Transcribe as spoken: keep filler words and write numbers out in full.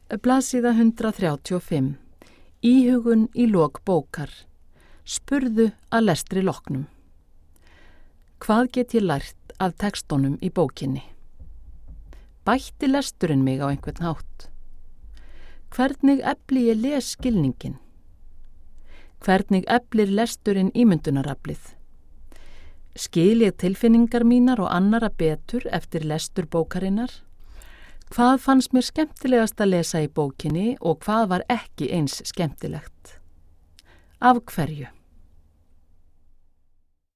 Blaðsíða hundrað þrjátíu og fimm. Íhugun í lok bókar. Spurðu að lestri loknum. Hvað get ég lært af textunum í bókinni? Bætti lesturinn mig á einhvern hátt? Hvernig efli ég les skilningin? Hvernig eflir lesturinn ímyndunaraflið? Skil ég tilfinningar mínar og annara betur eftir lestur bókarinnar? Hvað fannst mér skemmtilegast að lesa í bókinni og hvað var ekki eins skemmtilegt? Af hverju?